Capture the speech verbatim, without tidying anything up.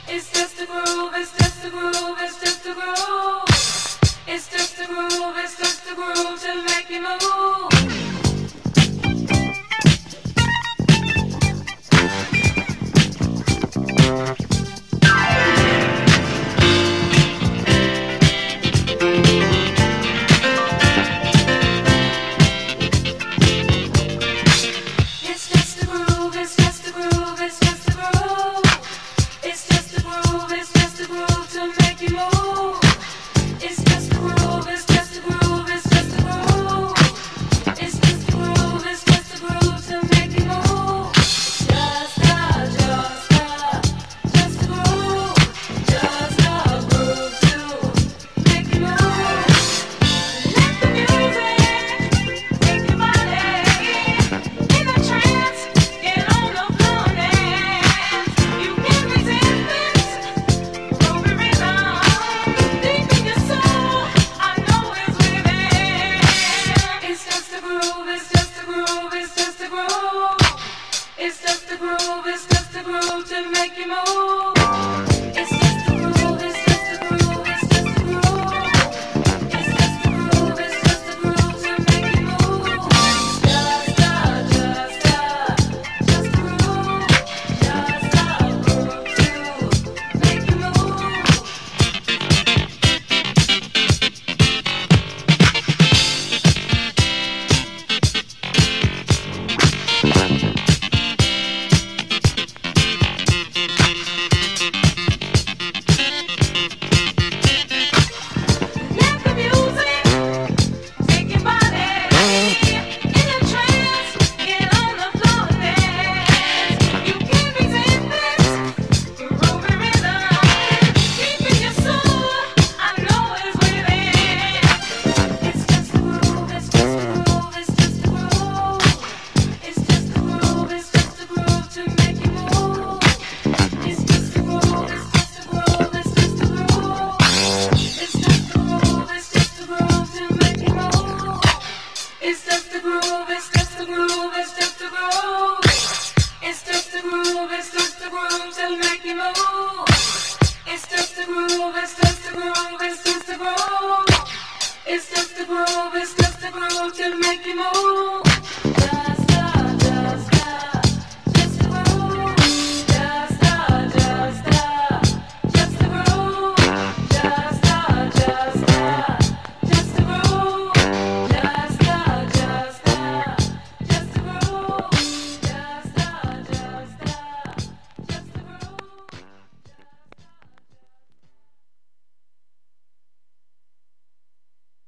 It's just a groove, it's just a groove, it's just a groove. It's just a groove, it's just a groove to make you move. It's just a groove, it's just a groove, it's just a groove. It's just a groove, it's just a groove to make you move. It's just a groove, it's just a groove, it's just a groove. It's just a groove, it's just a groove to make you move. Just a, just a, just a groove. Just a groove to make you move. Let the music take your body in a trance. Get on the floor and dance. You can't resist this groovy rhythm deep in your soul. I know it's within. It's just a groove. It's just a groove. It's just a groove. It's just a groove. It's just a groove to make you move.